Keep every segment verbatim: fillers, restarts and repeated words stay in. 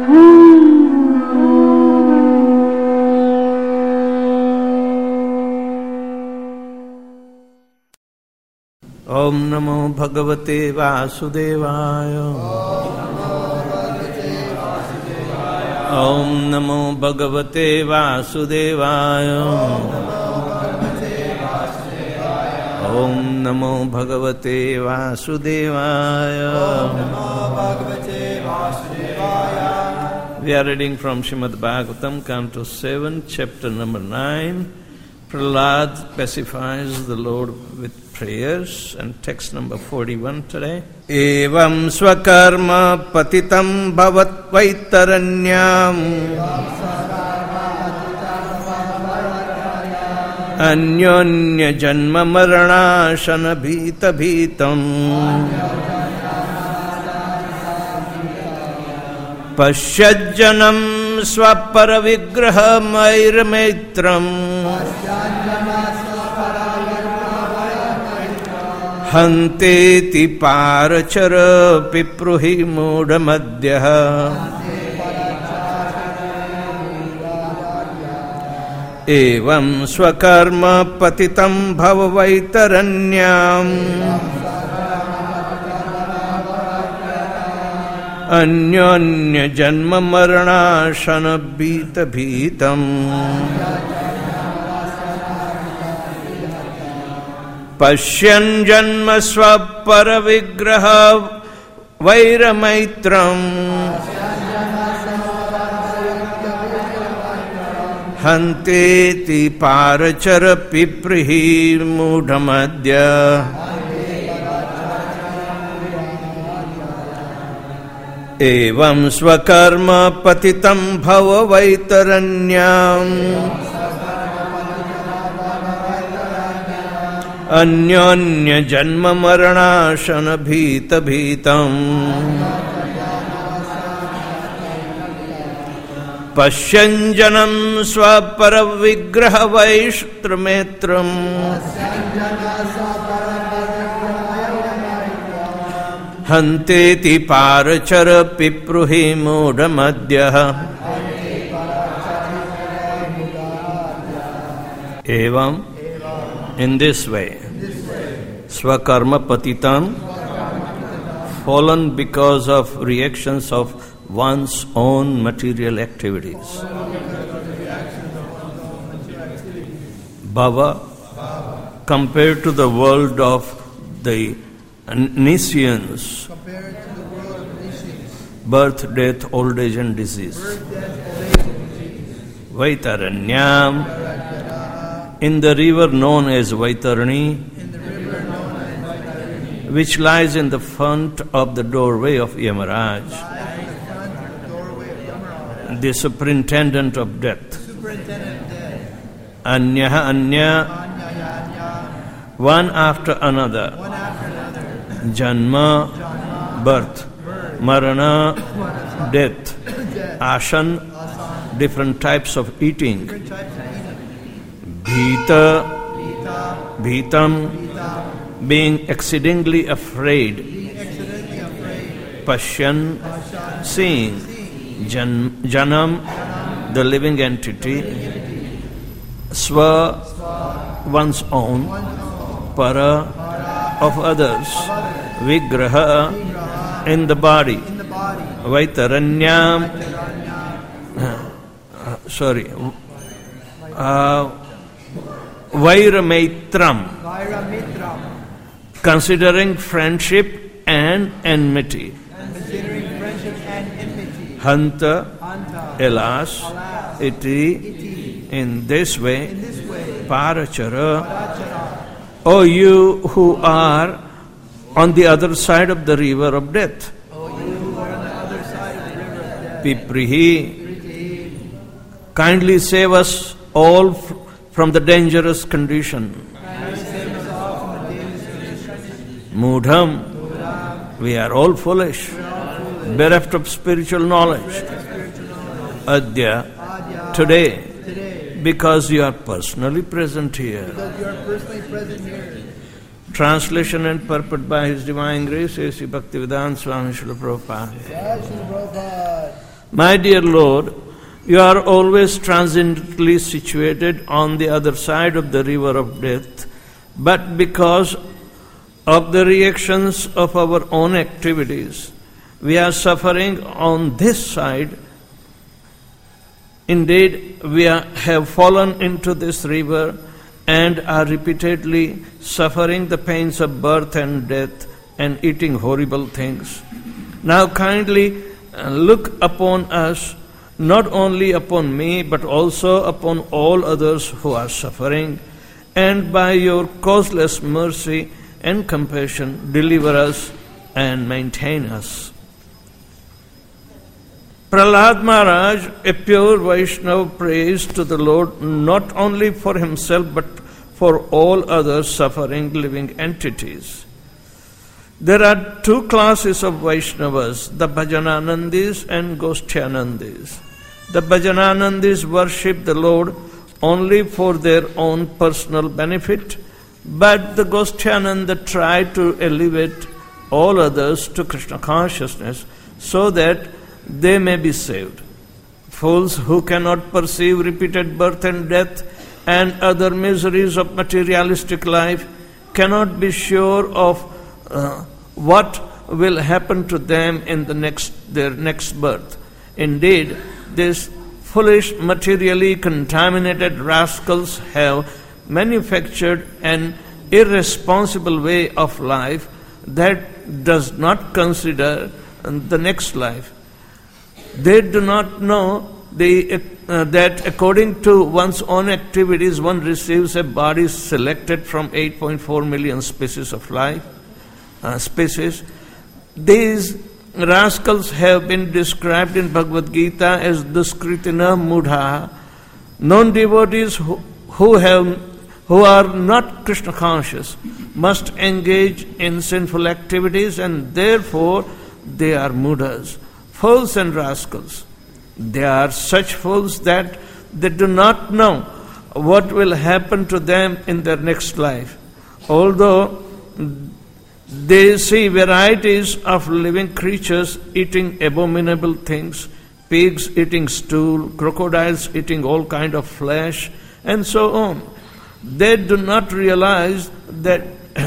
Om Namo Bhagavate Vasudevaya. Om Namo Bhagavate Vasudevaya. Om Namo Bhagavate Vasudevaya. We are reading from Srimad Bhagavatam, Canto seven, chapter number nine. Prahlad pacifies the Lord with prayers, and text number forty-one today. Evam swakarma patitam bhavat vaitaranyam anyonya janma maranashana bhita bhitam pashyajjanam swapara vigraha maira maitram hanteti parachara pipruhi mudhamadhyah evam swakarma patitam bhavavaitaranyam anyonya janma maranashana bhita bhitam Pashyan janma swapara vigraha vaira maitram hanteti parachara piprihi mudhamadya evam swakarma patitam bhava vaitaranyam anyonya janma maranashana bhita bhitam pashyanjanam swapara vigraha vaishtrametram hanteti parachara pipruhi mudhamadhyah evam. In this way, swakarma patitam, fallen because of reactions of one's own material activities. Bhava, compared to the world of the Nisians, birth, death, old age and disease. Vaitaranyam, in the river known as Vaitarani, which lies in the front of the doorway of Yamaraj, the superintendent of death. Anyaha anya, one after another. Janma, birth. Marana, death. Ashan, different types of eating. Bhita, bhitam, being exceedingly afraid. Pashyan, seeing. Jan, janam, the living entity. Swa, one's own. Para, of others. Vigraha, in the body. Vaitaranyam, uh, sorry. Uh, Vairamaitram, considering friendship and enmity. Hanta, alas, iti, in this way, parachara, O you who are on the other side of the river of death. Piprihi, kindly save us all from the dangerous condition. Mudham, we are all foolish, bereft of spiritual knowledge. Adya, today, because you are personally present here. Translation and purport by His Divine Grace, A C Bhaktivedanta Swami Srila Prabhupada. My dear Lord, you are always transiently situated on the other side of the river of death, but because of the reactions of our own activities, we are suffering on this side. Indeed, we are, have fallen into this river and are repeatedly suffering the pains of birth and death and eating horrible things. Now kindly look upon us, not only upon me, but also upon all others who are suffering, and by your causeless mercy and compassion, deliver us and maintain us. Prahlad Maharaj, a pure Vaishnava, prays to the Lord not only for himself but for all other suffering living entities. There are two classes of Vaishnavas, the Bhajananandis and Goshtyanandis. The Bhajananandis worship the Lord only for their own personal benefit, but the Goshtyananda try to elevate all others to Krishna consciousness so that they may be saved. Fools who cannot perceive repeated birth and death and other miseries of materialistic life cannot be sure of uh, what will happen to them in the next their next birth. Indeed, these foolish, materially contaminated rascals have manufactured an irresponsible way of life that does not consider the next life. They do not know the, uh, that according to one's own activities, one receives a body selected from eight point four million species of life. Uh, species. These rascals have been described in Bhagavad Gita as duskritina mudha, non-devotees who, who have who are not Krishna conscious must engage in sinful activities, and therefore they are mudhas, fools and rascals. They are such fools that they do not know what will happen to them in their next life. Although they see varieties of living creatures eating abominable things, pigs eating stool, crocodiles eating all kind of flesh, and so on. They do not realize that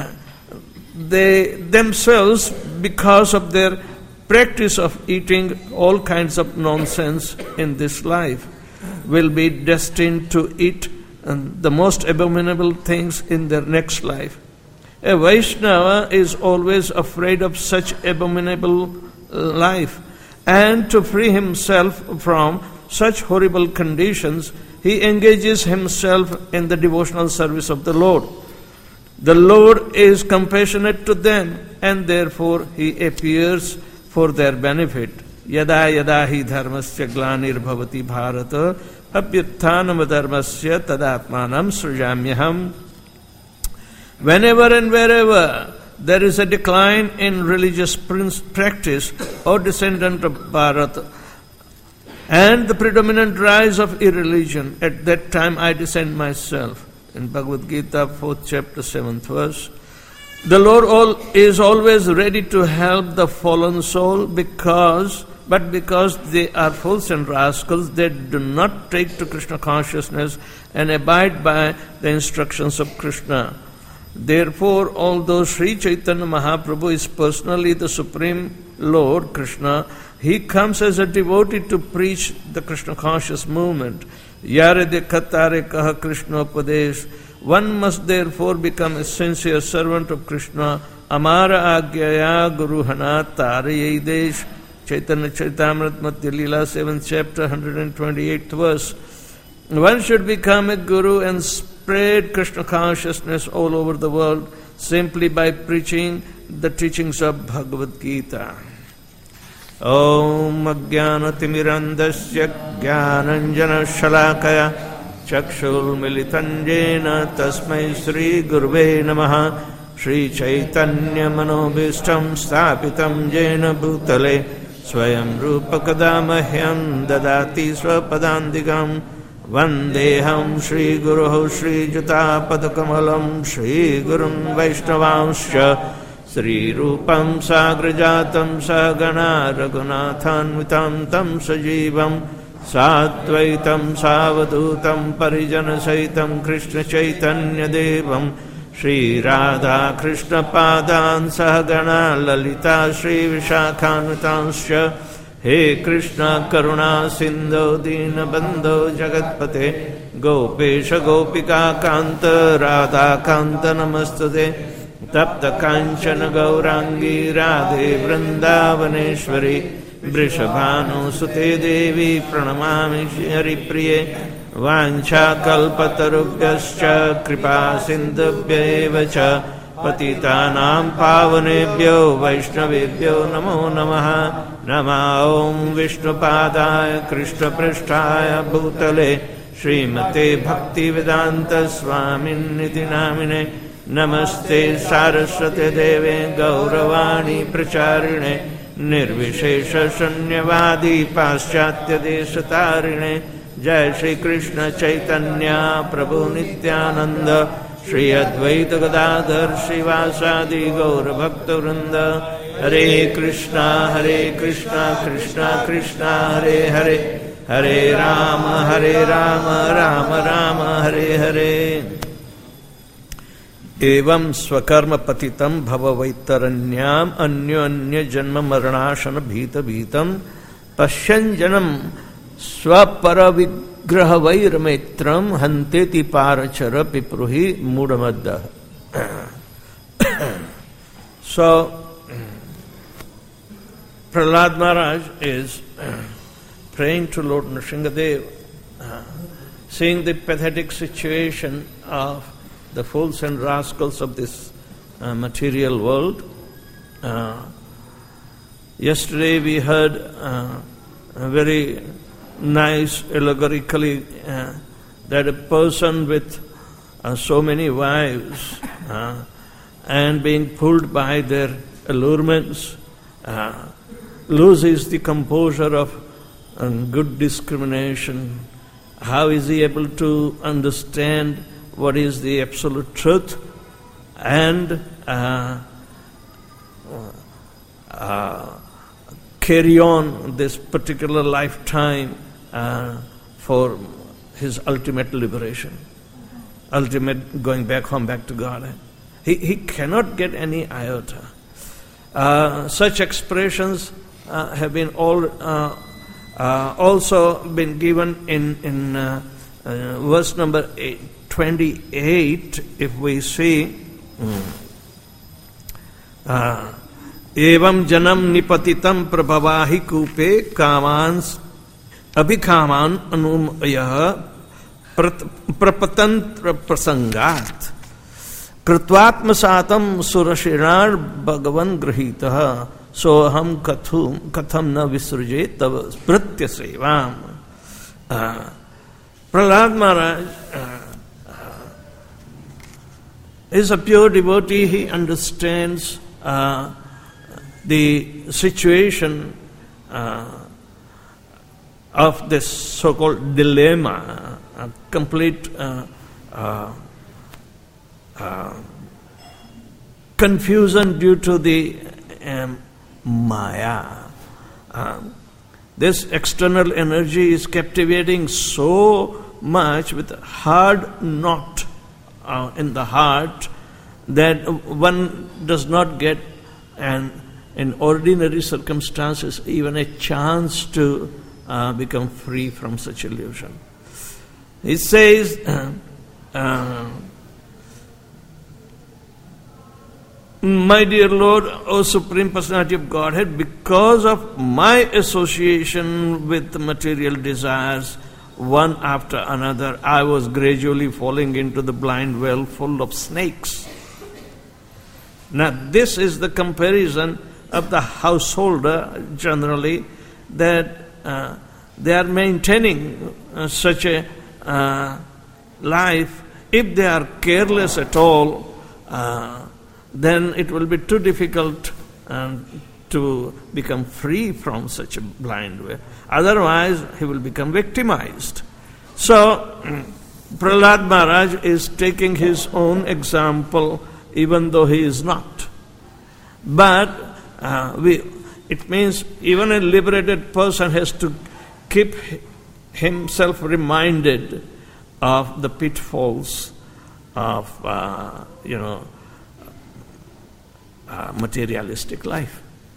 they themselves, because of their practice of eating all kinds of nonsense in this life, will be destined to eat the most abominable things in their next life. A Vaishnava is always afraid of such abominable life, and to free himself from such horrible conditions, he engages himself in the devotional service of the Lord. The Lord is compassionate to them, and therefore he appears for their benefit. Yada yada hi dharmasya glanir bhavati bharata abhyuthanam dharmasya tadatmanam srujamyaham. Whenever and wherever there is a decline in religious practice or descendant of Bharat, and the predominant rise of irreligion, at that time I descend myself. In Bhagavad Gita, fourth chapter, seventh verse. The Lord all, is always ready to help the fallen soul, because, but because they are fools and rascals, they do not take to Krishna consciousness and abide by the instructions of Krishna. Therefore, although Sri Chaitanya Mahaprabhu is personally the Supreme Lord Krishna, he comes as a devotee to preach the Krishna conscious movement. Yare dekhatare kaha Krishna upadesh. One must therefore become a sincere servant of Krishna. Amara agyaya guru hana tare desh. Chaitanya Charitamrita Madhya Leela, seventh chapter, one hundred twenty-eighth verse. One should become a guru and spread Krishna consciousness all over the world simply by preaching the teachings of Bhagavad Gita. Om Ajnana Timirandasya Jnananjana Shalakaya Chakshul Militanjena Tasmai Sri Gurve Namaha. Sri Chaitanya Manobhishtam Sthapitam Jena Bhutale Swayam Rupa Kadamahyam Dadati Swapadandigam Vandeham Shri Guruho Shri Juta Padakamalam Shri Gurun Vaishnavanscha Sri Rupam Sagrajatam Sagana Raghunathanvitam Tam Sajivam Satvaitam Savadutam Parijana Saitam Krishna Chaitanya Devam Shri Radha Krishna Padan Sahagana Lalita Shri Vishakhanutansya He Krishna Karuna Sindhu Dina Bandho Jagatpate Gopesha Gopika Kanta Radha Kanta Namastade Tapta Kanchana Gaurangi Radhe Vrindavaneshwari Vrishabhanu Sute Devi Pranamami Shri Priye Vancha Kalpatarubhyascha Kripa Sindhubhya Evacha Patitanam Pavanebhyo Vaishnavebhyo Namo Namaha Nama Om Vishnupadaya Krishna Prishtaya Bhutale Srimate Bhaktivedanta Swamin Niti Namine Namaste Saraswate Deve Gauravani Pracharine Nirvishesha Shanyavadi Paschatya Deshatarine Jai Shri Krishna Chaitanya Prabhu Nityananda Shri Advaita Gadadhar Shivasadi Gaura Bhakta Vrinda Hare Krishna Hare Krishna Krishna Krishna Hare Hare Hare Rama Hare Rama Rama Rama Hare Hare Evam swakarma patitam bhava vaitaranyam anyo anya janma maranashana bhita bhitam pashyanjanam swapara vigraha vairametram hanteti parachara pipruhi mudamadda. So, Prahlad Maharaj is praying to Lord Nrsingadev, uh, seeing the pathetic situation of the fools and rascals of this uh, material world. Uh, yesterday we heard uh, a very nice allegorically uh, that a person with uh, so many wives uh, and being pulled by their allurements uh, loses the composure of um, good discrimination. How is he able to understand what is the absolute truth and uh, uh, carry on this particular lifetime uh, for his ultimate liberation, ultimate going back home, back to God. He, he cannot get any iota. Uh, such expressions uh, have been all uh, uh, also been given in, in uh, uh, verse number eight. twenty-eight, if we see, evam janam nipatitam prabhavahi kupe kamans abhikaman anumaya prapatantra prasangat kritvatmasatam surashirar bhagavan grahitaha soham kathum katham na visruje tav spritya sevam. Prahlad Maharaj uh, is a pure devotee. He understands uh, the situation uh, of this so-called dilemma, a complete uh, uh, uh, confusion due to the um, Maya. Uh, this external energy is captivating so much with a hard knot Uh, in the heart that one does not get, and in ordinary circumstances, even a chance to uh, become free from such illusion. He says, uh, uh, my dear Lord, O Supreme Personality of Godhead, because of my association with material desires, one after another, I was gradually falling into the blind well full of snakes. Now, this is the comparison of the householder generally, that uh, they are maintaining uh, such a uh, life. If they are careless at all, uh, then it will be too difficult um, to become free from such a blind way. Otherwise, he will become victimized. So, Prahlad Maharaj is taking his own example, even though he is not. But uh, we, it means even a liberated person has to keep himself reminded of the pitfalls of, uh, you know, uh, materialistic life.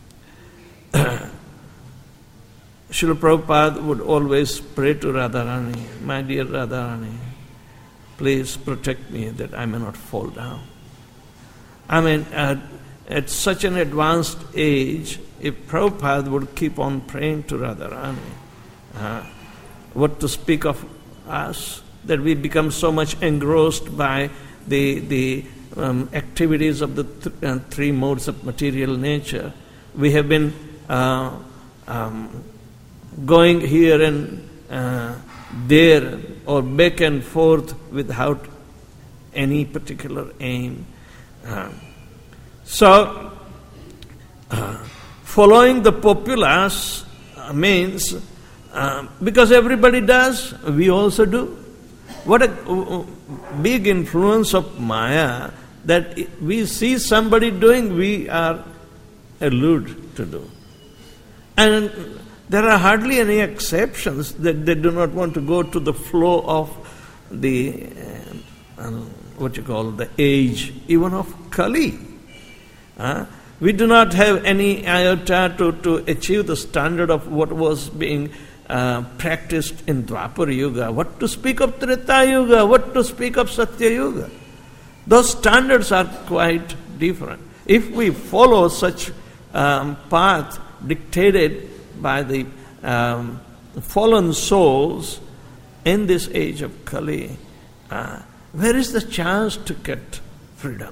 Srila Prabhupada would always pray to Radharani, my dear Radharani, please protect me that I may not fall down. I mean, at, at such an advanced age, if Prabhupada would keep on praying to Radharani, uh, what to speak of us, that we become so much engrossed by the, the um, activities of the th- uh, three modes of material nature. We have been uh, um, going here and uh, there or back and forth without any particular aim. Uh, so, uh, following the populace uh, means, uh, because everybody does, we also do. What a uh, big influence of Maya, that we see somebody doing, we are allured to do. And there are hardly any exceptions that they do not want to go to the flow of the, uh, uh, what you call, the age, even of Kali. Uh, we do not have any iota to, to achieve the standard of what was being uh, practiced in Dwapara Yuga. What to speak of Treta Yuga? What to speak of Satya Yuga? Those standards are quite different. If we follow such um, path dictated by the um, fallen souls in this age of Kali, uh, where is the chance to get freedom?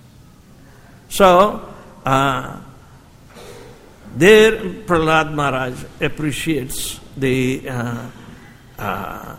So, uh, there Prahlad Maharaj appreciates the uh, uh,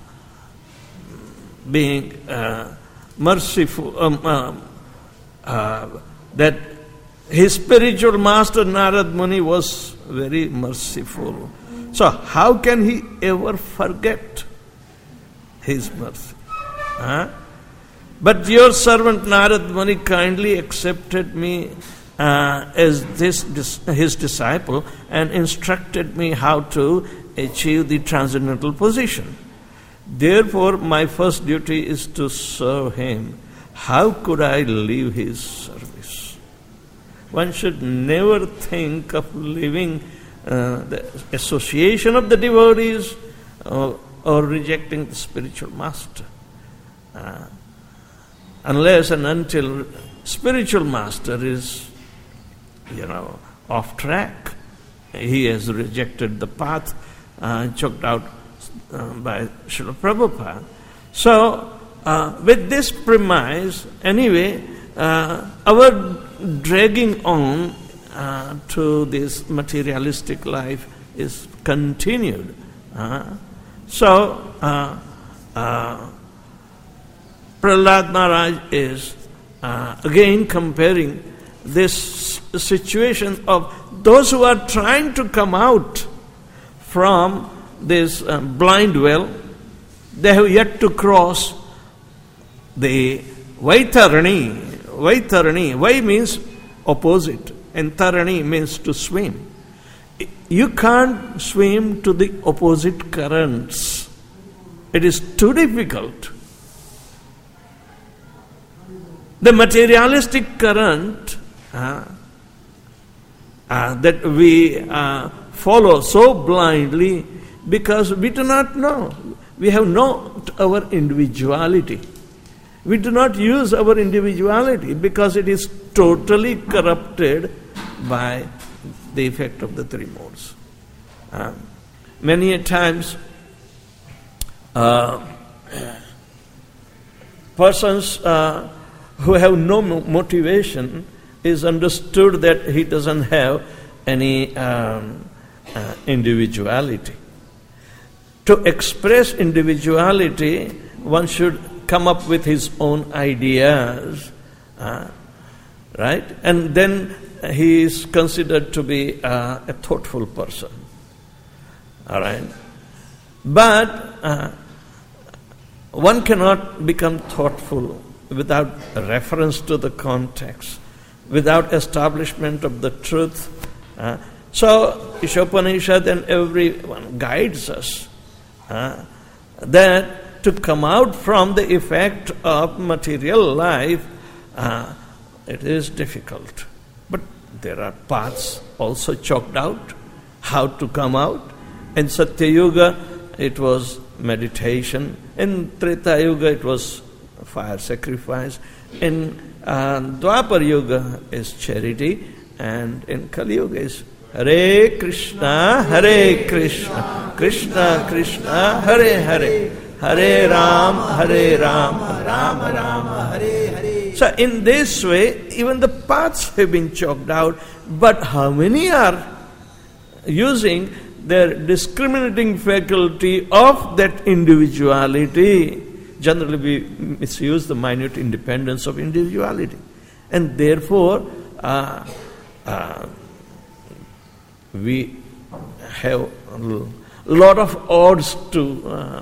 being uh, merciful, um, uh, uh, that his spiritual master Narad Muni was very merciful. So how can he ever forget his mercy? Huh? But your servant Narad Muni kindly accepted me uh, as this, this his disciple and instructed me how to achieve the transcendental position. Therefore, my first duty is to serve him. How could I leave his service? One should never think of leaving uh, the association of the devotees or, or rejecting the spiritual master. Uh, unless and until spiritual master is, you know, off track, he has rejected the path uh, chalked out uh, by Srila Prabhupada. So, uh, with this premise, anyway, uh, our dragging on uh, to this materialistic life is continued. Uh, so, uh, uh, Prahlad Maharaj is uh, again comparing this situation of those who are trying to come out from this uh, blind well. They have yet to cross the Vaitarani. Vaitarani, Vai means opposite, and Tarani means to swim. You can't swim to the opposite currents. It is too difficult. The materialistic current uh, uh, that we uh, follow so blindly because we do not know. We have not our individuality. We do not use our individuality because it is totally corrupted by the effect of the three modes. Uh, many a times, uh, persons uh, who have no motivation is understood that he doesn't have any um, uh, individuality. To express individuality, one should come up with his own ideas, uh, right? And then he is considered to be uh, a thoughtful person, all right? But uh, one cannot become thoughtful without reference to the context. without establishment of the truth. Uh, so, Ishopanishad and everyone guides us uh, that to come out from the effect of material life, uh, it is difficult. But there are paths also chalked out, how to come out. In Satya Yuga, it was meditation. In Treta Yuga, it was fire sacrifice. In uh, Dwapar Yuga is charity. And in Kali Yuga is Hare Krishna, Hare Krishna, Krishna Krishna, Hare Hare, Hare Ram, Hare Ram, Ram Ram, Hare Hare. So in this way, even the paths have been chalked out. But how many are using their discriminating faculty of that individuality? Generally we misuse the minute independence of individuality. And therefore, uh, uh, we have a lot of odds to uh,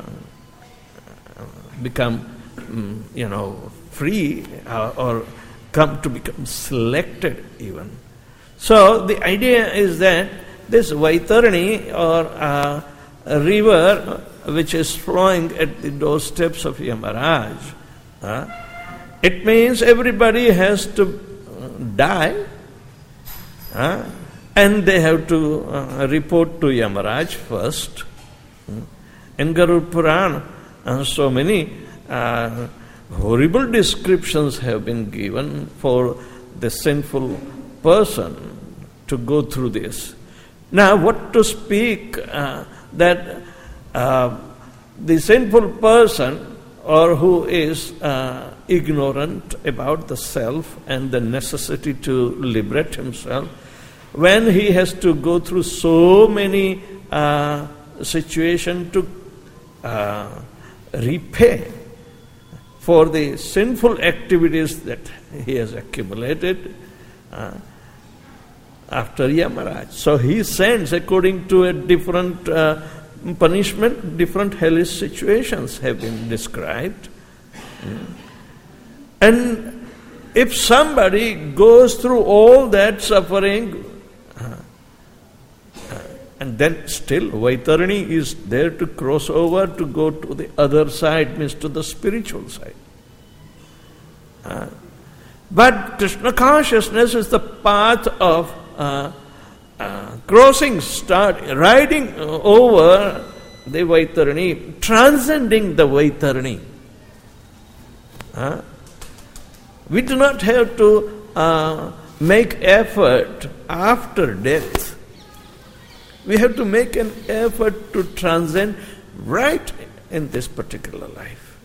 become, um, you know, free uh, or come to become selected even. So the idea is that this Vaitarani or uh, a river which is flowing at the doorsteps of Yamaraj, uh, it means everybody has to die uh, and they have to uh, report to Yamaraj first. In Garuda Purana, uh, so many uh, horrible descriptions have been given for the sinful person to go through this. Now, what to speak uh, that uh, the sinful person or who is uh, ignorant about the self and the necessity to liberate himself, when he has to go through so many uh, situations to uh, repay for the sinful activities that he has accumulated uh, after Yamaraj. So he sends according to a different uh, punishment, different hellish situations have been described. Mm. And if somebody goes through all that suffering, uh, uh, and then still Vaitarani is there to cross over to go to the other side, means to the spiritual side. Uh, but Krishna consciousness is the path of Uh, uh, crossing, start riding over the Vaitarani, transcending the Vaitarani. Uh, we do not have to uh, make effort after death. We have to make an effort to transcend right in this particular life.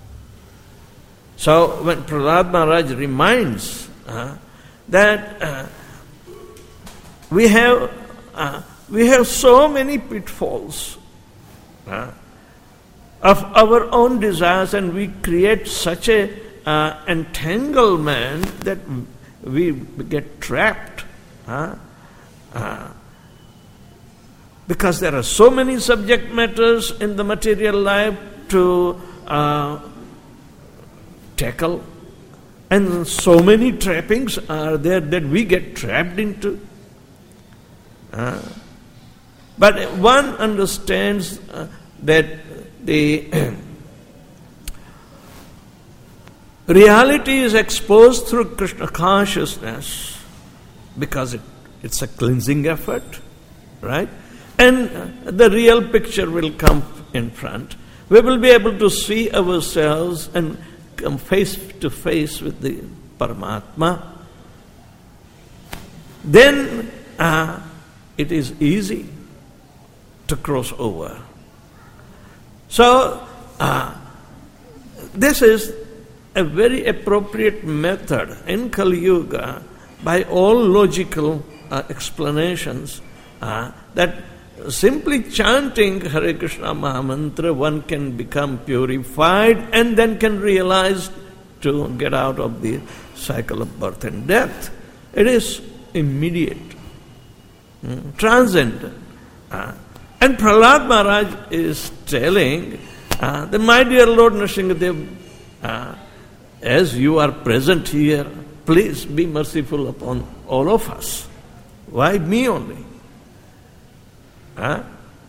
So when Prahlad Maharaj reminds uh, that uh, We have uh, we have so many pitfalls uh, of our own desires, and we create such a uh, entanglement that we get trapped. Uh, uh, because there are so many subject matters in the material life to uh, tackle, and so many trappings are there that we get trapped into. Uh, but one understands uh, that the reality is exposed through Krishna consciousness because it, it's a cleansing effort, right? And uh, the real picture will come in front. We will be able to see ourselves and come face to face with the Paramatma. Then uh, it is easy to cross over. So, uh, this is a very appropriate method in Kali Yuga by all logical uh, explanations uh, that simply chanting Hare Krishna Mahamantra one can become purified and then can realize to get out of the cycle of birth and death. It is immediate. Mm, transcendent. Uh, and Prahlad Maharaj is telling uh, that, my dear Lord Nrsimhadev, uh, as you are present here, please be merciful upon all of us. Why me only? Huh?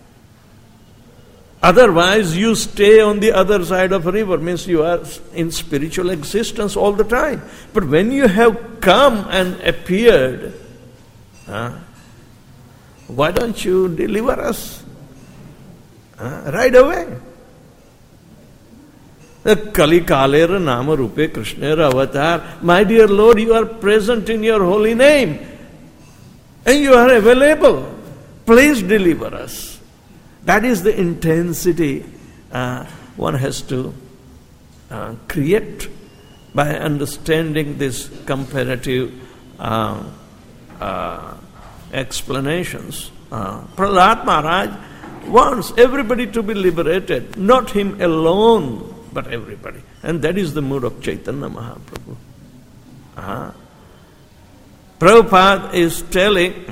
Otherwise, you stay on the other side of a river, means you are in spiritual existence all the time. But when you have come and appeared, huh, why don't you deliver us? Huh? Right away. The Kali Kalera Nama Rupe Krishnera Avatar. My dear Lord, you are present in your holy name. And you are available. Please deliver us. That is the intensity uh, one has to uh, create by understanding this comparative uh, uh, explanations. Uh, Prahlad Maharaj wants everybody to be liberated, not him alone, but everybody. And that is the mood of Chaitanya Mahaprabhu. Uh-huh. Prabhupada is telling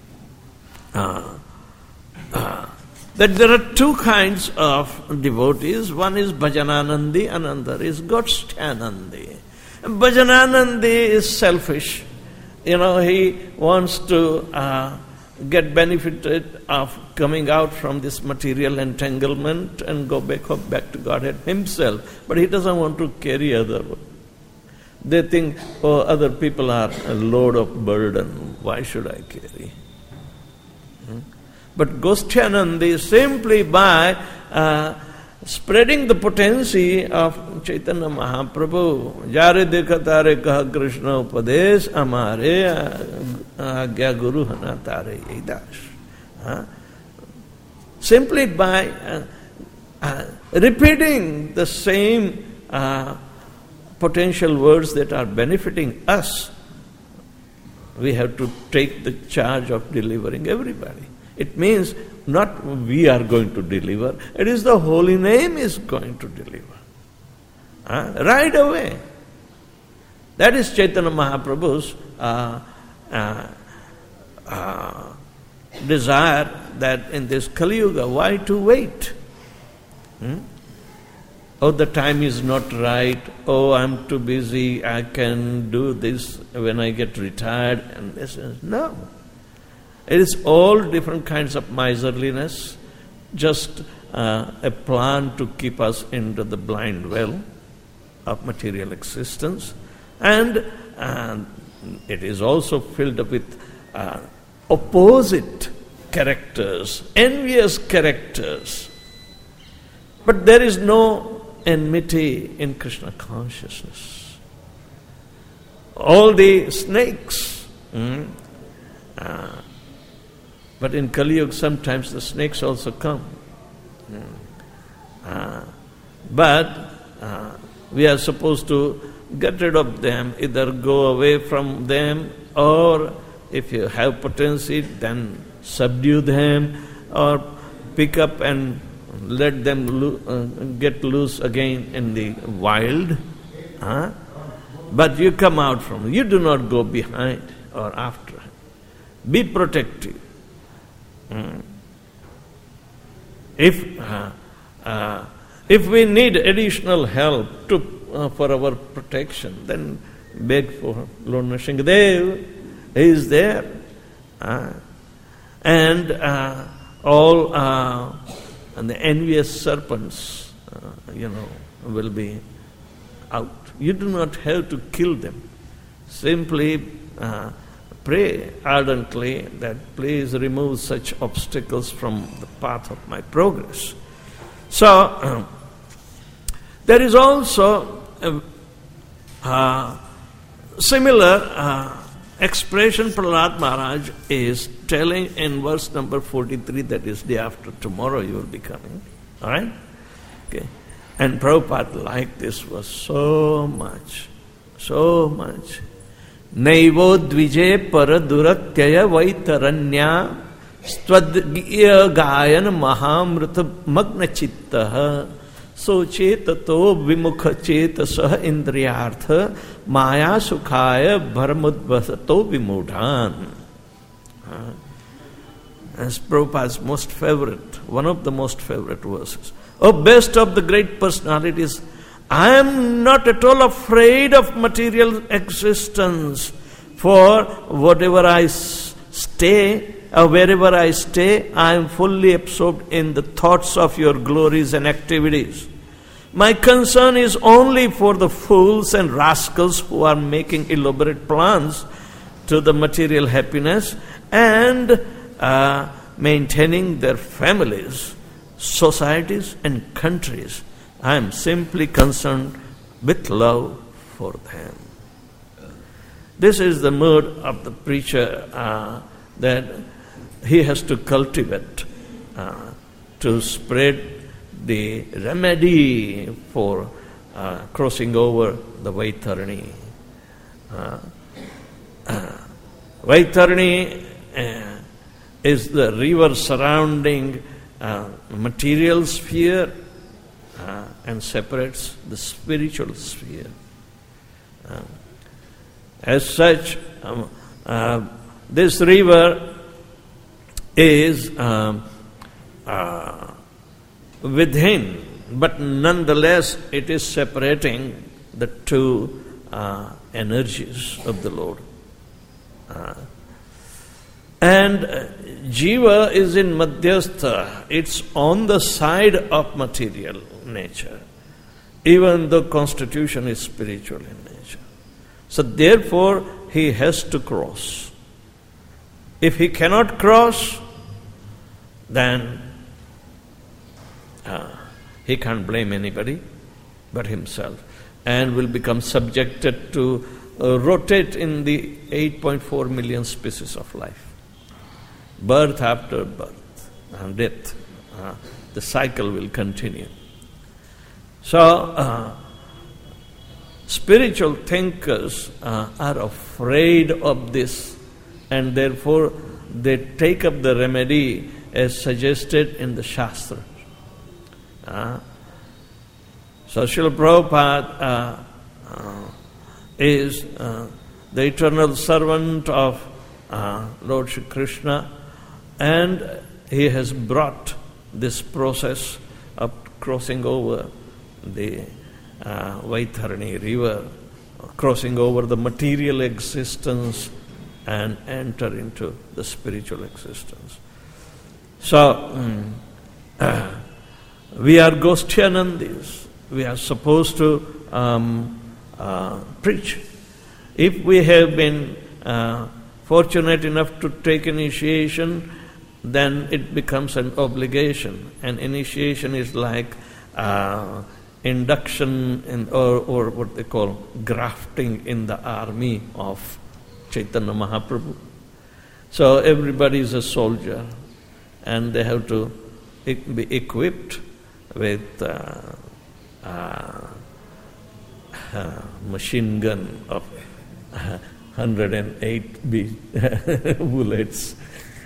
uh, uh, that there are two kinds of devotees. One is Bhajananandi, another is Gotsthanandi. Bhajananandi is selfish. You know, he wants to uh, get benefited of coming out from this material entanglement and go back up back to Godhead himself. But he doesn't want to carry other. They think, oh, other people are a load of burden. Why should I carry? Hmm? But Gosthyanandi, simply by uh, spreading the potency of Chaitanya Mahaprabhu, Jare dekha tare kaha Krishna upadesh, amare agya guru hana tare yedash. Simply by uh, uh, repeating the same uh, potential words that are benefiting us, we have to take the charge of delivering everybody. It means not we are going to deliver, it is the holy name is going to deliver. Uh, right away. That is Chaitanya Mahaprabhu's uh, uh, uh, desire that in this Kali Yuga, why to wait? Hmm? Oh, the time is not right. Oh, I'm too busy. I can do this when I get retired. And this is no. It is all different kinds of miserliness, just uh, a plan to keep us into the blind well of material existence. And uh, it is also filled up with uh, opposite characters, envious characters. But there is no enmity in Krishna consciousness. All the snakes, mm, uh, but in Kali Yuga sometimes the snakes also come. Mm. Uh, but uh, we are supposed to get rid of them, either go away from them, or if you have potency, then subdue them, or pick up and let them lo- uh, get loose again in the wild. Huh? But you come out from, you do not go behind or after. Be protective. Mm. If uh, uh, if we need additional help to uh, for our protection, then beg for Lord Nrsingadev. He is there. Uh, and uh, all uh, and the envious serpents, uh, you know, will be out. You do not have to kill them. Simply uh, pray ardently that please remove such obstacles from the path of my progress. So, uh, there is also a uh, similar uh, expression Prahlad Maharaj is telling in verse number forty-three, that is day after tomorrow you will be coming. Alright? Okay. And Prabhupada liked this verse so much, so much. Naivo dvije paraduratyaya vaitaranya stvad gayan mahamrita magna chittaha sochetato vimukha chetasah indriyartha maya sukhaya bharamudvasato vimudhan. That's Prabhupada's most favorite, one of the most favorite verses. Oh, best of the great personalities, I am not at all afraid of material existence, for whatever I stay, or wherever I stay, I am fully absorbed in the thoughts of your glories and activities. My concern is only for the fools and rascals who are making elaborate plans to the material happiness and uh, maintaining their families, societies and countries. I am simply concerned with love for them. This is the mood of the preacher uh, that he has to cultivate uh, to spread the remedy for uh, crossing over the Vaitarani. Uh, uh, Vaitarani uh, is the river surrounding uh, material sphere uh, and separates the spiritual sphere. Uh, as such, um, uh, this river is um, uh, within, but nonetheless it is separating the two uh, energies of the Lord. Uh, and uh, Jiva is in Madhyastha, it's on the side of material nature, even though constitution is spiritual in nature. So therefore he has to cross. If he cannot cross, then uh, he can't blame anybody but himself, and will become subjected to uh, rotate in the eight point four million species of life. Birth after birth and death. Uh, the cycle will continue. So, uh, spiritual thinkers uh, are afraid of this, and therefore they take up the remedy as suggested in the Shastra. Uh, so Srila Prabhupada uh, uh, is uh, the eternal servant of uh, Lord Shri Krishna, and he has brought this process of crossing over the uh, Vaitarani river, crossing over the material existence and enter into the spiritual existence. So, um, uh, we are Goshtyanandis. We are supposed to um, uh, preach. If we have been uh, fortunate enough to take initiation, then it becomes an obligation. And initiation is like uh, induction in, or, or what they call grafting in the army of Chaitanya Mahaprabhu. So everybody is a soldier, and they have to be equipped with uh, uh, uh, machine gun of one hundred eight b- bullets.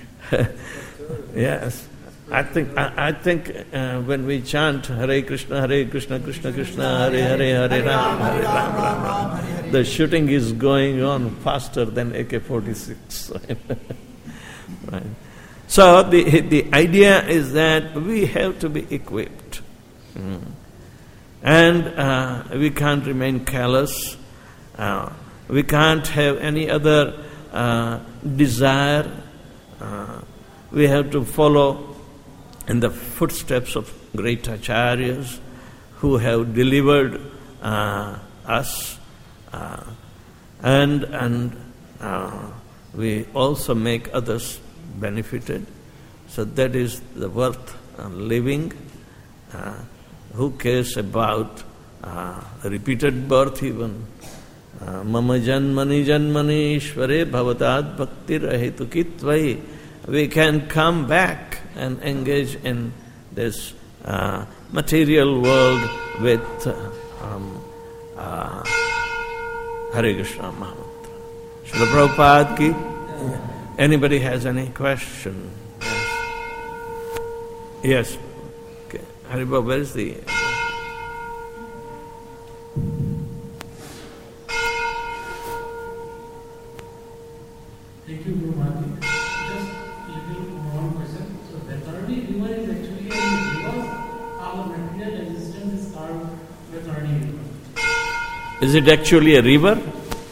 Yes, I think I, I think uh, when we chant Hare Krishna, Hare Krishna, Krishna Krishna, Hare Hare, Hare Ram, Hare Ram, Ram Ram, the shooting is going on faster than A K forty-six. Right. So the the idea is that we have to be equipped, mm. and uh, we can't remain callous. Uh, we can't have any other uh, desire. Uh, we have to follow in the footsteps of great acharyas who have delivered uh, us, uh, and and uh, we also make others benefited. So that is the worth of living. Uh, who cares about uh, repeated birth even? Mama janmani janmani ishvare bhavatad bhaktir ahetukitvai. We can come back and engage in this uh, material world with uh, um, uh, Hare Krishna Mahamantra. Srila Prabhupada ki. Anybody has any question? Yes. Yes. Okay. Haribha, where is the... Thank you, Guru Maharaj. Just a little one question. So, Vaitarani river is actually a river. Our material existence is called Vaitarani river. Is it actually a river?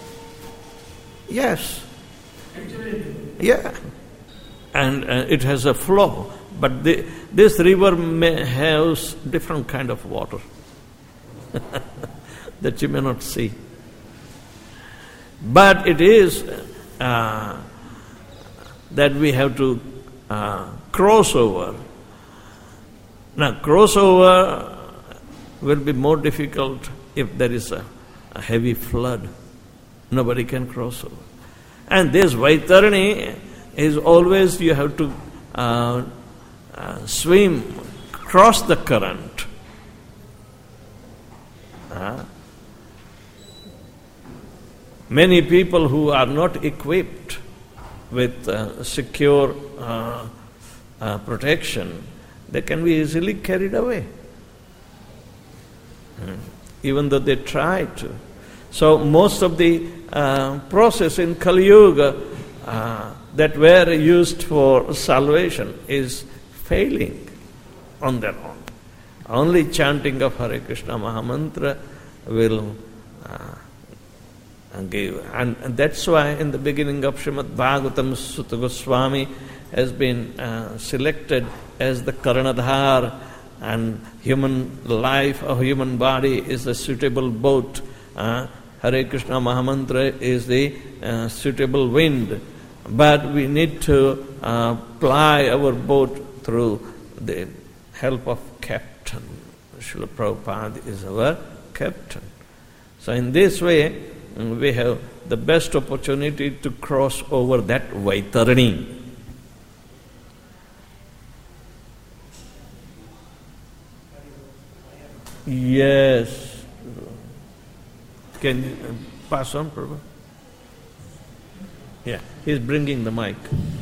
Yes. Actually, Yeah. And uh, it has a flow. But the, this river may have different kind of water that you may not see. But it is uh, that we have to uh, cross over. Now, crossover will be more difficult if there is a, a heavy flood. Nobody can cross over. And this Vaitarani is always you have to uh, uh, swim, cross the current. Uh, many people who are not equipped with uh, secure uh, uh, protection, they can be easily carried away, mm. even though they try to. So most of the uh, process in Kali Yuga uh, that were used for salvation is failing on their own. Only chanting of Hare Krishna Mahamantra will uh, give. And, and that's why in the beginning of Srimad Bhagavatam, Sutta Goswami has been uh, selected as the Karanadhar, and human life or human body is a suitable boat. Uh, Hare Krishna Mahamantra is the uh, suitable wind. But we need to uh, ply our boat through the help of captain. Srila Prabhupada is our captain. So in this way, we have the best opportunity to cross over that Vaitarani. Yes. Can you uh, pass on, Prabhu? Yeah, he's bringing the mic.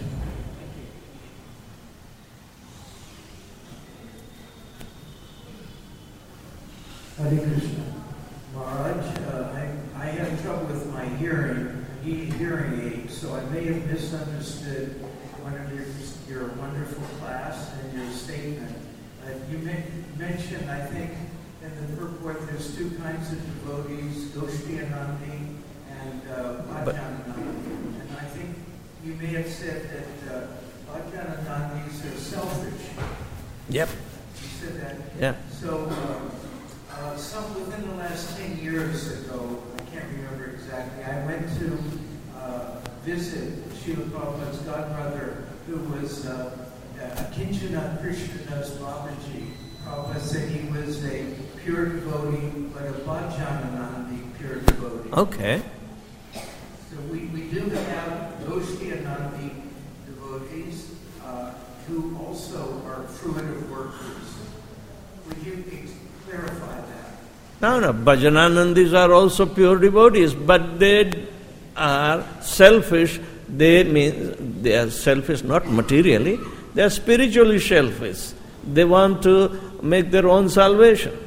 Hare Krishna. Maharaj, uh, I, I have trouble with my hearing, I need a hearing aid, so I may have misunderstood one of your, your wonderful class and your statement. Uh, you men- mentioned, I think, in the purport there's two kinds of devotees, Goshtianandi and uh, Bhajananandi. And I think you may have said that uh, Bhajananandis are selfish. Yep. You said that? Yeah. So, uh, uh, some within the last ten years ago, I can't remember exactly, I went to uh, visit Srila Prabhupada's godmother, who was uh, Kinchana Krishnadas Babaji. Prabhupada said he was a pure devotee, but a Bhajananandi pure devotee. Okay. So we, we do have Goshtianandi devotees uh, who also are fruitive workers. Would you ex- clarify that? No, no, Bhajananandis are also pure devotees, but they are selfish. They mean they are selfish not materially, they are spiritually selfish. They want to make their own salvation.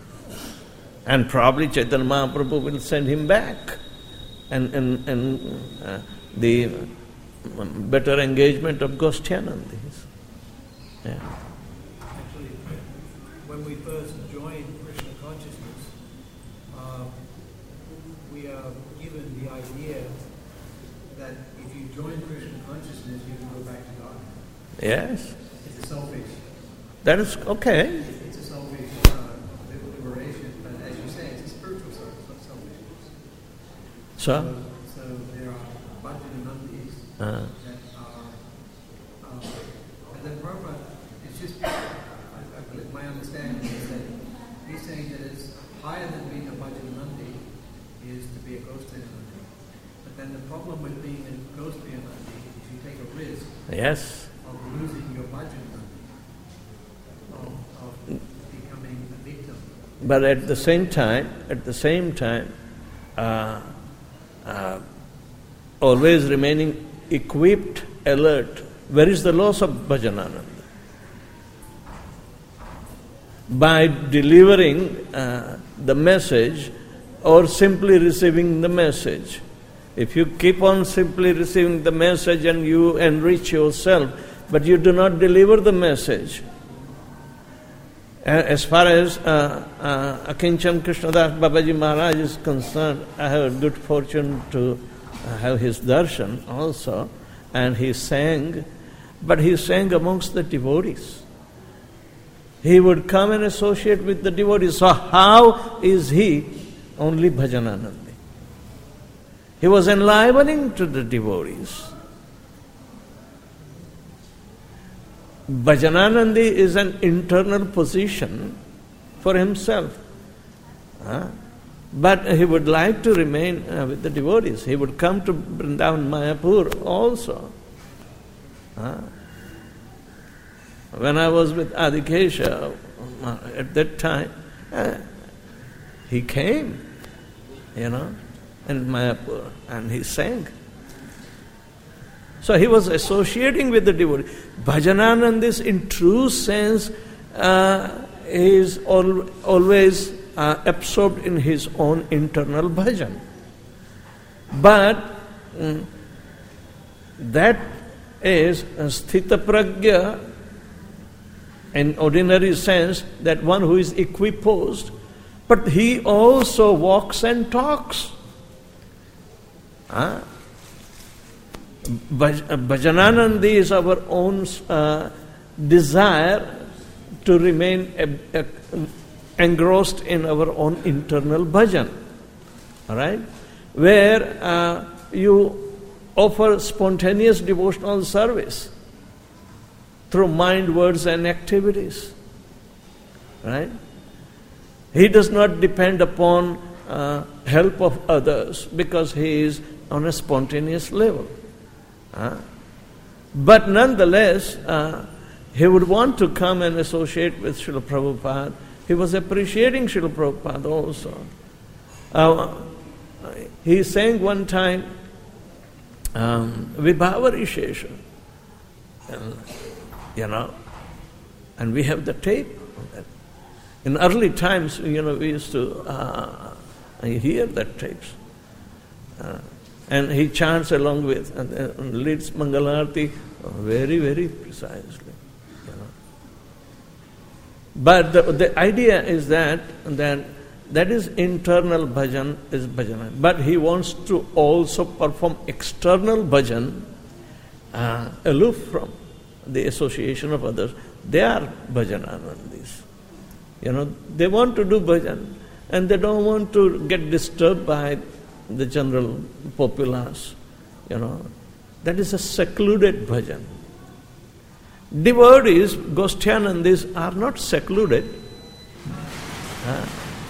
And probably Chaitanya Mahaprabhu will send him back. And, and, and uh, the better engagement of Goshtianandis. Yeah. Actually, when we first join Krishna consciousness, uh, we are given the idea that if you join Krishna consciousness, you can go back to God. Yes. It's a selfish. That is okay. It's a selfish uh, liberation, but as you say, it's a spiritual selfishness. So? So, so there are Bhajananandis Uh, that are, um, and then Prabhupada, it's just, I, I believe my understanding is that he's saying that it's higher than being a Bhajananandi is to be a Goshtianandi. But then the problem with being a Goshtianandi is you take a risk yes. of losing your Bhajananandi, of, of becoming a victim. But at the same time, at the same time, uh, uh, always remaining equipped, alert. Where is the loss of Bhajanananda? By delivering uh, the message or simply receiving the message. If you keep on simply receiving the message and you enrich yourself, but you do not deliver the message, As far as uh, uh, Akinchan Krishnadas Babaji Maharaj is concerned, I have a good fortune to uh, have his darshan also, and he sang, but he sang amongst the devotees. He would come and associate with the devotees. So how is he only Bhajananandi? He was enlivening to the devotees. Bhajananandi is an internal position for himself. Huh? But he would like to remain uh, with the devotees. He would come to Vrindavan Mayapur also. Huh? When I was with Adikesha, uh, at that time, uh, he came, you know, in Mayapur, and he sang. So he was associating with the devotee. Bhajananandis, in true sense, uh, is al- always uh, absorbed in his own internal bhajan. But mm, that is sthita pragya, in ordinary sense, that one who is equiposed, but he also walks and talks. Huh? Bhaj- Bhajananandi is our own uh, desire to remain uh, uh, engrossed in our own internal bhajan, all right? Where uh, you offer spontaneous devotional service through mind, words and activities, right? He does not depend upon uh, help of others because he is on a spontaneous level. Uh, but nonetheless, uh, he would want to come and associate with Srila Prabhupada. He was appreciating Srila Prabhupada also. Uh, he sang one time, um, Vibhava Rishesha, and, you know, and we have the tape of that. In early times, you know, we used to uh, hear that tapes. Uh, And he chants along with, and, and leads Mangalarti very, very precisely. You know. But the, the idea is that, that that is internal bhajan, is bhajan. But he wants to also perform external bhajan, uh, aloof from the association of others. They are bhajananandis. You know, they want to do bhajan, and they don't want to get disturbed by the general populace, you know. That is a secluded bhajan. Devotees, Gosthyanandis, are not secluded. Huh?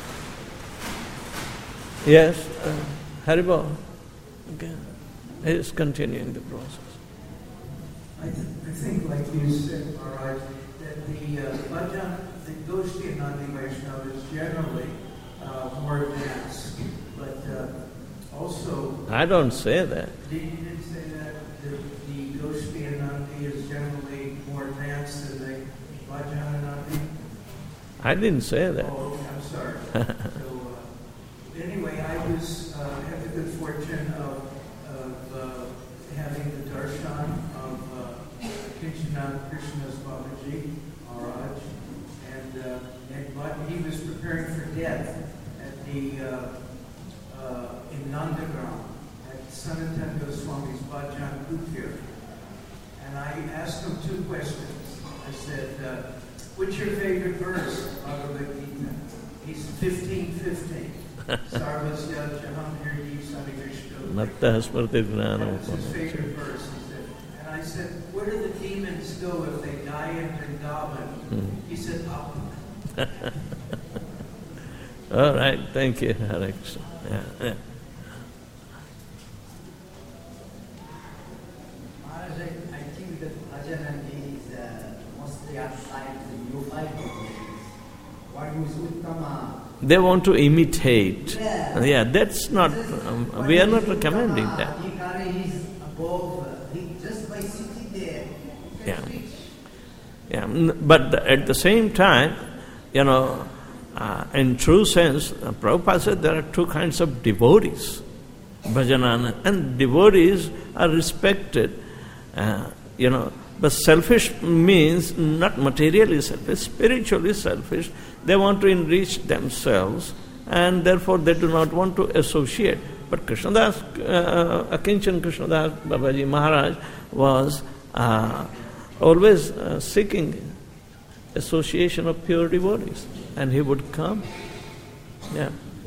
Yes, uh, Haribol. Okay. He is continuing the process. I, th- I think, like you said, Maharaj, that the uh, bhajan, the Gosthyanandi Vaishnava is generally uh, more advanced, but uh, also, I don't say that. Did you didn't say that the, the Gosthyanandi is generally more advanced than the Bhajananandi? I didn't say that. Oh, okay, I'm sorry. so, uh, anyway, I was uh, had the good fortune of, of uh, having the darshan of uh, Kinchanand Krishnadas Babaji Maharaj, and uh, and but he was preparing for death at the. Uh, Uh, in Nandagram at Sanatan Goswami's Bhajan Kutir. And I asked him two questions. I said, uh, what's your favorite verse, Bhagavad Gita? He said, fifteen fifteen. Sarvasya Jaham Hirdi Sadhivishto. Matta Smriti Gnana. That was his favorite verse, he said. And I said, where do the demons go if they die in Vrindavan? Hmm. He said, up. All right, thank you, Hare Krishna. Yeah, yeah. Maharaj, I think that Bhajanandi is uh, mostly outside the yogic devotees. What is Uttama? They want to imitate. Yeah, yeah that's not, um, we are not recommending that. He carries above, he, just by sitting there, Yeah. Yeah, but at the same time, you know, Uh, in true sense, uh, Prabhupada said there are two kinds of devotees, bhajanana, and devotees are respected. Uh, you know, But selfish means not materially selfish, spiritually selfish. They want to enrich themselves, and therefore they do not want to associate. But Krishnadas, uh, Akinchan Krishnadas Babaji Maharaj was uh, always uh, seeking association of pure devotees, and he would come. Yeah.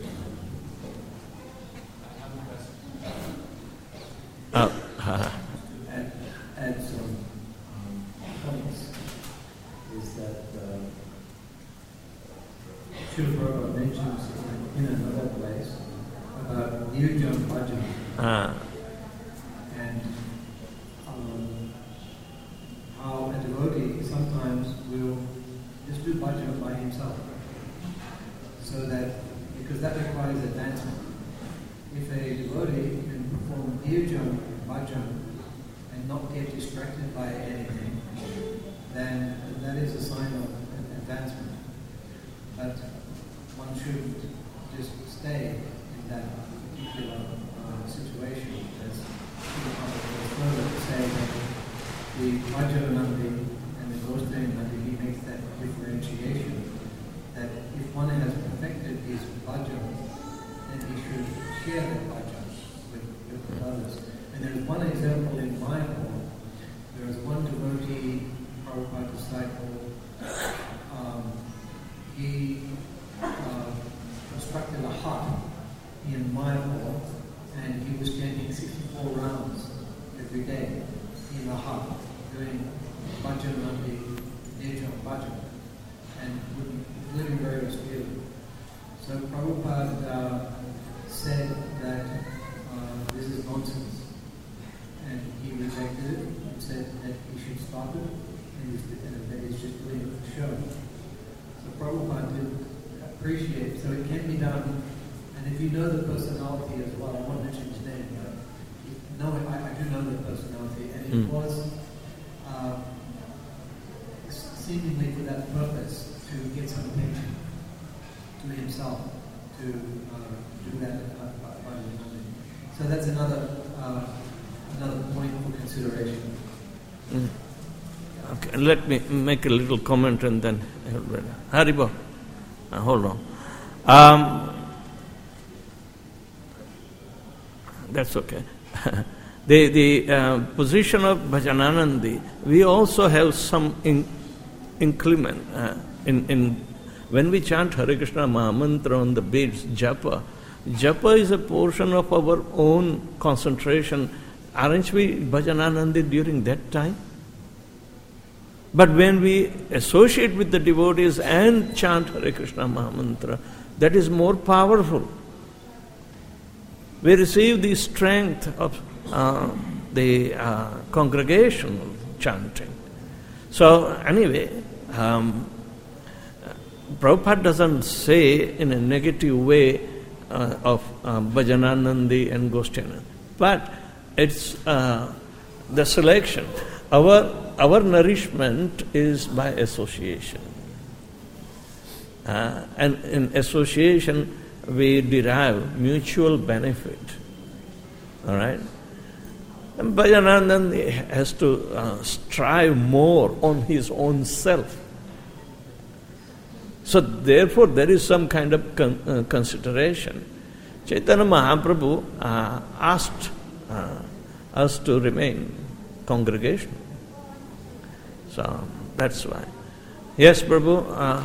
Uh, uh, add, add some um, points is that uh, Srila Prabhupada mentions in another place about Nirjam Bhajan. uh, And um, how a devotee sometimes will just do bhajan by himself. So that, because that requires advancement. If a devotee can perform nirjam bhajan and not get distracted by anything, then that is a sign of advancement. But one shouldn't just stay in that particular uh, situation. As further to say that the Vajranandi and the Gostayanandi, he makes that differentiation that if one has perfected his bhajan, then he should share that bhajan with, with others. And there's one example in Mayapur. There was one devotee, Prabhupada disciple, um, he uh, constructed a hut in Mayapur, and he was chanting sixty-four rounds every day in the hut, doing bhajan nandi, nirjam bhajan, and living very austerely. So Prabhupada uh, said that uh, this is nonsense, and he rejected it and said that he should stop it, and, he's, and that he's just doing it for show. So Prabhupada did appreciate, so it can be done. And if you know the personality as well, I won't mention his name, but no, I, I do know the personality, and it mm. was uh, seemingly for that purpose, to get some attention to himself, to uh, do that uh, by, by the money. So that's another uh, another point for consideration. Mm. Okay, let me make a little comment and then Haribo, uh, hold on. Um, That's okay. the the uh, position of Bhajananandi, we also have some in, increment. Uh, in, in when we chant Hare Krishna Mahamantra on the beads, japa, japa is a portion of our own concentration. Aren't we Bhajananandi during that time? But when we associate with the devotees and chant Hare Krishna Mahamantra, that is more powerful. We receive the strength of uh, the uh, congregational chanting. So anyway, um, Prabhupada doesn't say in a negative way uh, of uh, Bhajananandi and Gostayanandi, but it's uh, the selection. Our our nourishment is by association, uh, and in association we derive mutual benefit. All right? And Bhajananandi has to uh, strive more on his own self. So therefore there is some kind of con- uh, consideration. Chaitanya Mahaprabhu uh, asked uh, us to remain congregational. So that's why. Yes, Prabhu? Uh,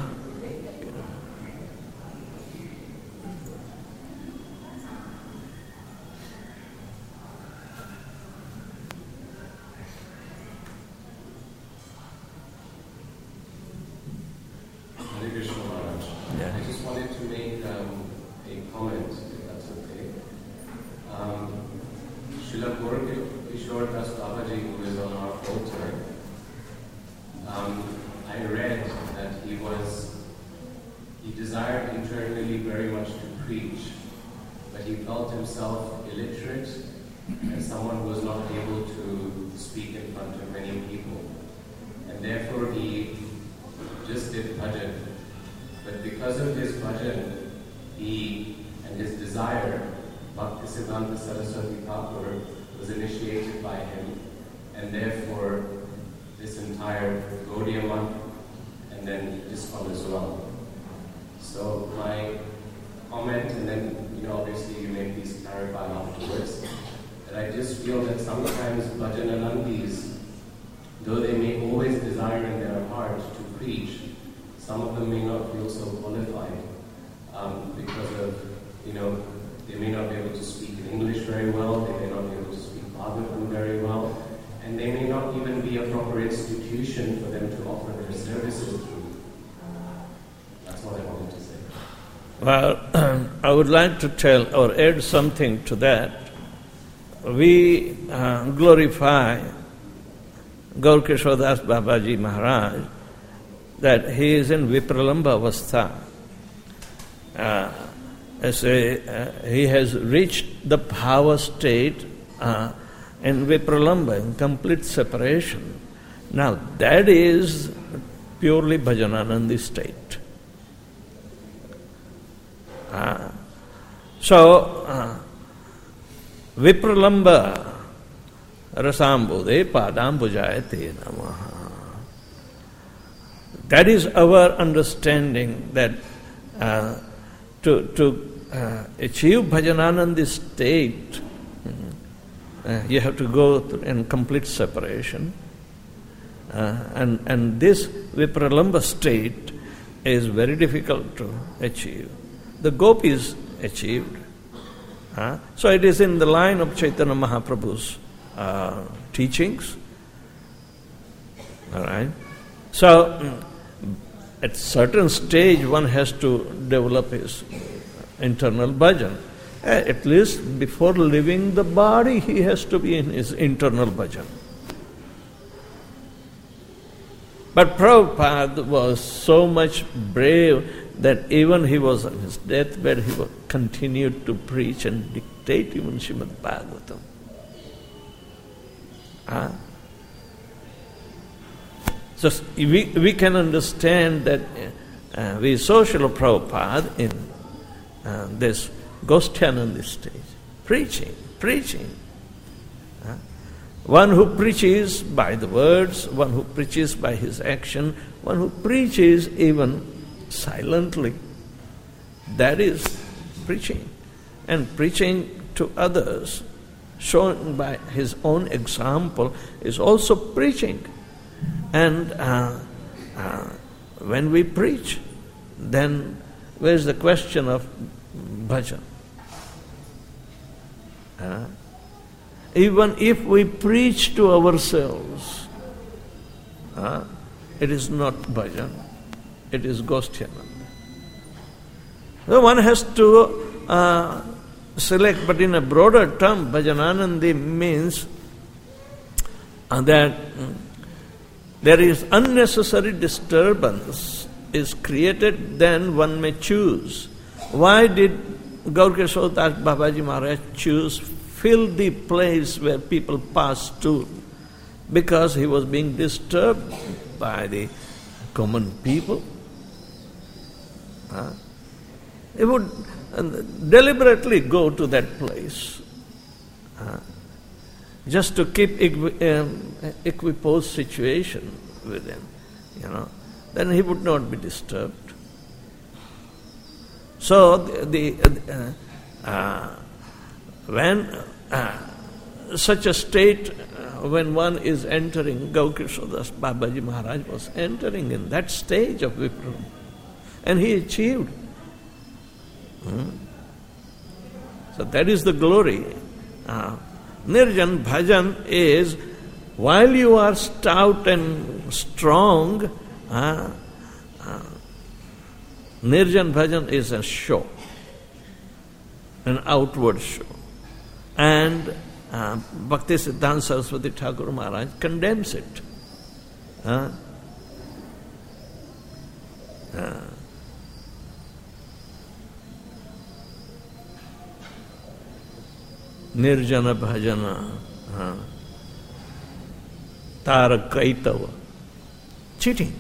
this entire Gaudiya month, and then ISKCON as well. So my comment, and then, you know, obviously you may please clarify afterwards, that I just feel that sometimes Bhajananandis, though they may always desire in their heart to preach, some of them may not feel so qualified um, because of, you know, they may not be able to speak in English very well, they may not be able to speak Bhagavatam very well, and they may not even be a proper institution for them to offer their services through. That's what I wanted to say. Well, I would like to tell or add something to that. We uh, glorify Gaur Kishore Das Babaji Maharaj that he is in Vipralamba Avastha. Uh, as a, uh, he has reached the power state uh, in Vipralamba, in complete separation. Now that is purely Bhajananandi state. Uh, so, uh, Vipralamba Rasambude Padambujayate Namaha. That is our understanding that uh, to, to uh, achieve Bhajananandi state, uh, you have to go in complete separation. Uh, and, and this Vipralamba state is very difficult to achieve. The gopis achieved. Uh, so it is in the line of Chaitanya Mahaprabhu's uh, teachings. All right. So at certain stage one has to develop his internal bhajan. Uh, at least before leaving the body he has to be in his internal bhajan. But Prabhupada was so much brave that even he was on his deathbed, he continued to preach and dictate even Srimad Bhagavatam. Huh? So we, we can understand that uh, we saw Srila Prabhupada in uh, this Gosthyananda stage, preaching, preaching. Huh? One who preaches by the words, one who preaches by his action, one who preaches even silently. That is preaching. And preaching to others, shown by his own example, is also preaching. And uh, uh, when we preach, then where's the question of bhajan? Uh, even if we preach to ourselves, uh, it is not bhajan. It is Gosthyananda. So one has to uh, select, but in a broader term, Bhajananandi means uh, that um, there is unnecessary disturbance is created, then one may choose. Why did Gaur Kishore Das Babaji Maharaj choose filthy place where people pass to? Because he was being disturbed by the common people. Huh? He would deliberately go to that place uh, just to keep equi- um, equiposed situation with him, you know. Then he would not be disturbed. So the, the uh, uh, when uh, such a state, uh, when one is entering, Gaur Kishore Das Babaji Maharaj was entering in that stage of Vipram. And he achieved. Hmm? So that is the glory. Uh, Nirjan Bhajan is, while you are stout and strong, uh, uh, Nirjan Bhajan is a show, an outward show. And uh, Bhakti Siddhanta Saraswati Thakur Maharaj condemns it. Uh, uh, Nirjana Bhajana, uh, Tarakaitava, cheating.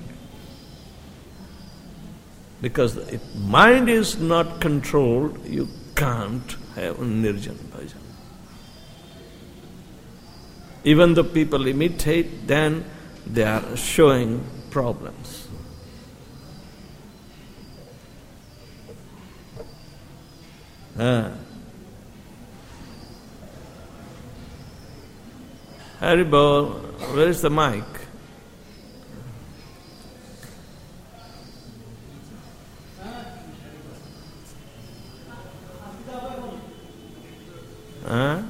Because if mind is not controlled, you can't have Nirjana Bhajana. Even though people imitate, then they are showing problems. Ah. Haribol, where is the mic? Huh?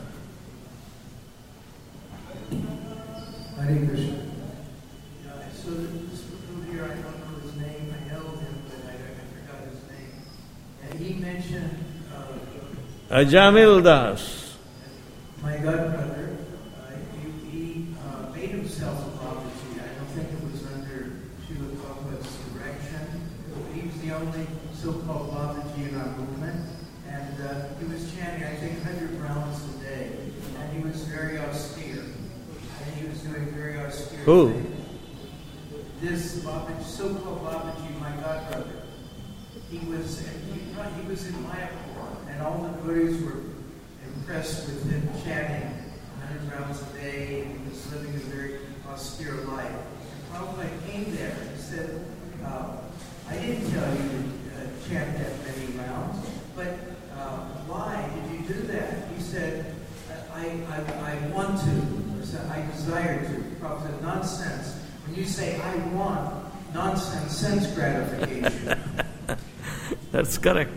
Hare Krishna. Yeah, so this people here, I don't know his name. I know him, but I, I forgot his name. And he mentioned uh, Ajamil Das. my godbrother. Uh, he he uh, made himself a Babaji. I don't think it was under Srila Prabhupada's direction. He was the only so-called Babaji in our movement. And uh, he was chanting, I think, one hundred rounds a day. And he was very austere. And he was doing very austere Who? things. This Babaji, so-called Babaji, my godbrother, he was he, he was in Mayapur, and all the gurus were impressed with him chanting one hundred rounds a day. He was living a very austere life. And Prabhupada came there and said, uh, I didn't tell you to uh, chant that many rounds, but uh, why did you do that? He said, I, I, I want to, or said, I desire to. Prabhupada said, nonsense. When you say, I want, nonsense, sense gratification. That's correct.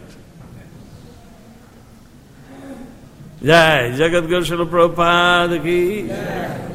Jai Jagat Guru Srila Prabhupada ki.